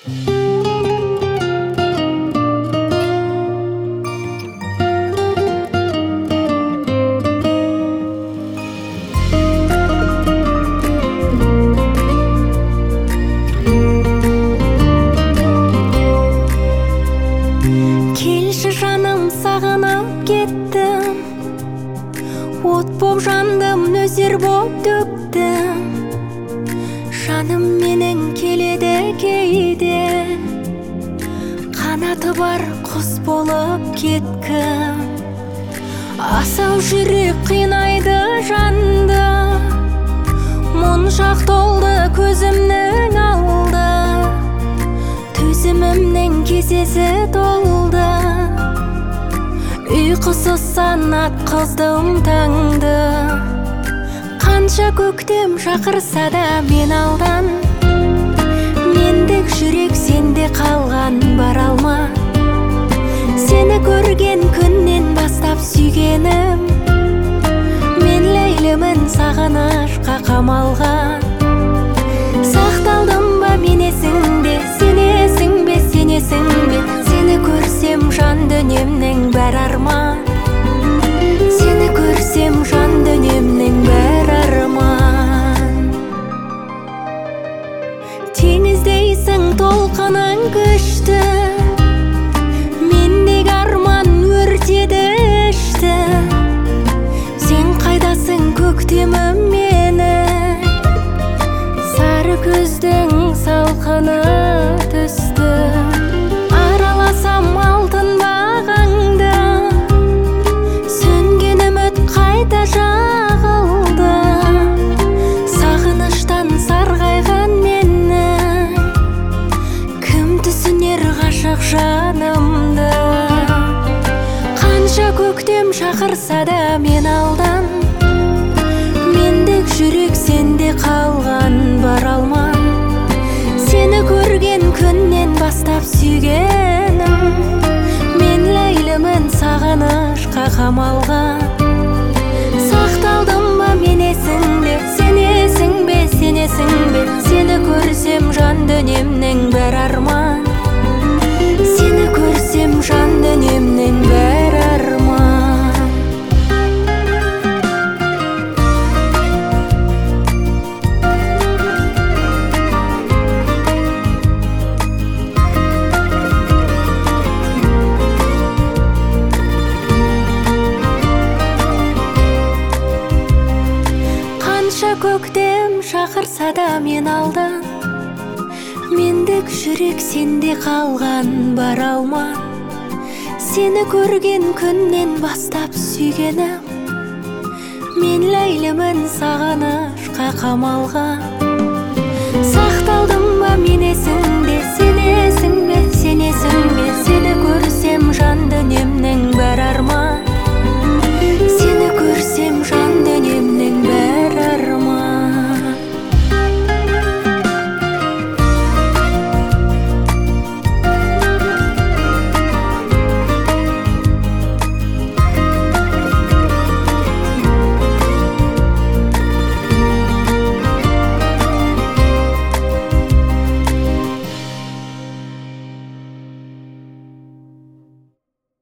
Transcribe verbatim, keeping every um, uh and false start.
Келші жаным, сағынып кеттім, от боп жандым, нөсер боп төктім. Жаным менің келеді кейде, қанаты бар құс болып кеткім. Асау жүрек қинайды жанды, мұншақ толды көзімнің алды, төзімімнің кесесі толды. Ұйқысыз сан атқыздым таңды, қанша көктем шақырса да мен алдан. Мендік жүрек сенде қалған, бара алма. Сені көрген күннен бастап сүйгенім, мен ләйлімін сағынышқа қамалған. Сақталдым ба менесің бе, сенесің бе, сенесің бе? Сені көрсем жан дүниемнің бәрі арман, сені көрсем жан дүниемнің бәрі арман. Теңіздейсің толқының күшті, мендегі арман өртеді ішті. Сен қайдасың көктемім мені, сары күздің салқыны түсті. Араласам алтын бағаңды, сөнген үміт қайта жағылды. Сағыныштан сарғайған мені, кім түсінер ғашық жанымды? Қанша көктем шақырса да мен алдан, мендік жүрек сенде қалған, бара алман. Сені көрген күннен бастап сүйгенім, мен ләйлімін сағынышқа қамалған. Сақталдым ба менесің бе, сенесің бе, сенесің бе? Сені көрсем жан дүниемнің бәрі арман, сені көрсем жан дүниемнің бәрі арман. Көктем шақырса да мен алдан, мендік жүрек сенде қалған, бара алман. Сені көрген күннен бастап сүйгенім, мен ләйлімін сағынышқа қамалған. Сақталдым ба менесің бе, сенесің бе, сенесің бе? Сені көрсем жан дүниемнің